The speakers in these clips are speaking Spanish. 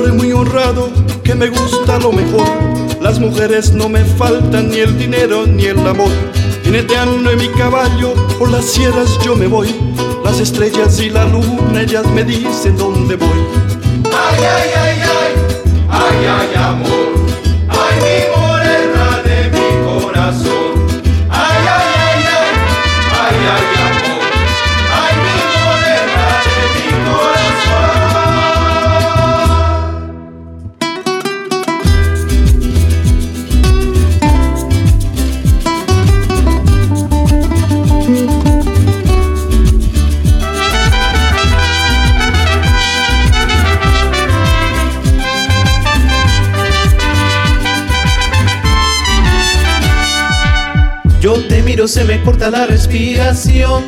hombre muy honrado que me gusta lo mejor. Las mujeres no me faltan, ni el dinero ni el amor. Jineteando en mi caballo, por las sierras yo me voy. Las estrellas y la luna, ellas me dicen dónde voy. Ay, ay, ay, ay, ay, ay, amor. Ay, mi morena de mi corazón. Ay, ay, ay, ay, ay, ay, amor. Ay, mi morena de mi corazón. Yo te miro, se me corta la respiración.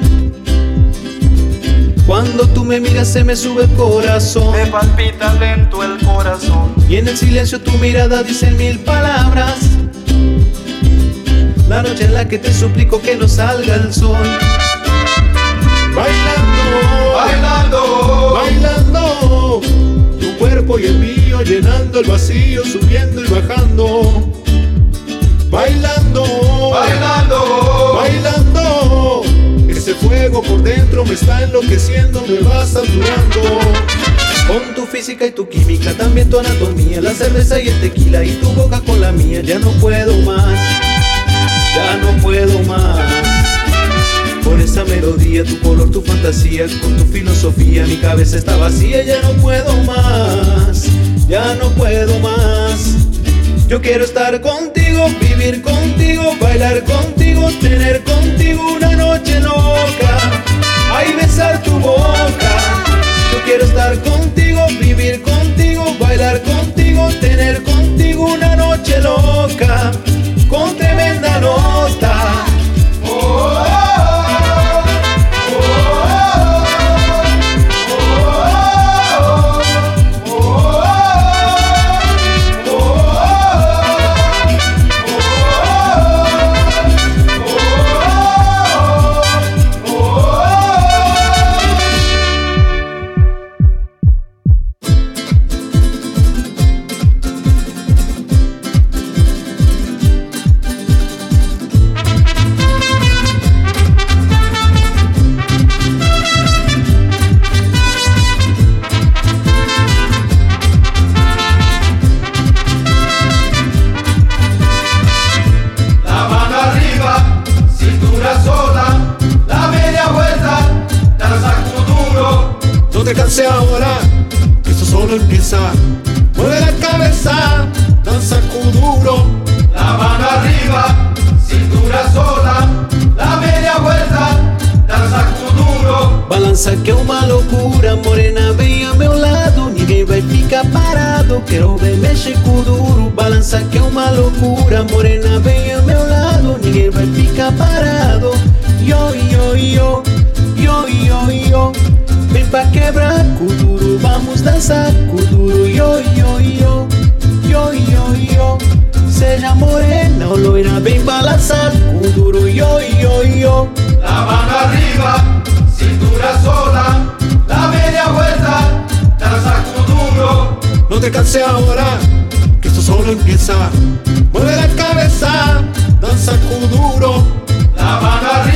Cuando tú me miras se me sube el corazón. Me palpita lento el corazón. Y en el silencio tu mirada dice 1000 palabras. La noche en la que te suplico que no salga el sol. Bailando, Bailando, bailando, tu cuerpo y el mío llenando el vacío, subiendo y bajando. Bailando, bailando, bailando, ese fuego por dentro me está enloqueciendo, me va saturando. Con tu física y tu química, también tu anatomía, la cerveza y el tequila y tu boca con la mía. Ya no puedo más, ya no puedo más. Con esa melodía, tu color, tu fantasía, con tu filosofía, mi cabeza está vacía. Ya no puedo más, ya no puedo más. Yo quiero estar contigo, vivir contigo, bailar contigo, tener contigo una noche loca. Ay, besar tu boca. Yo quiero estar contigo, vivir contigo, bailar contigo, tener contigo una noche loca, con tremenda nota. No te canses ahora, que esto solo empieza. Mueve la cabeza, danza kuduro. la mano arriba, cintura sola, la media vuelta, danza kuduro. Balança que é uma loucura, morena vem ao meu lado, ninguém vai ficar parado. Quero ver mexer kuduro. Balança que é uma loucura, morena vem ao meu lado, ninguém vai ficar parado. Yo, yo, yo, yo, yo, yo. Vem pra quebrar kuduro, vamos dançar kuduro. Yo, yo, yo, yo, yo, yo. Seja morena ou loira, vem balançar kuduro. Yo, yo, yo. La mano arriba, cintura sola, la media vuelta, danza kuduro. No te canses ahora, que esto solo empieza. Mueve la cabeza, danza kuduro. La mano arriba.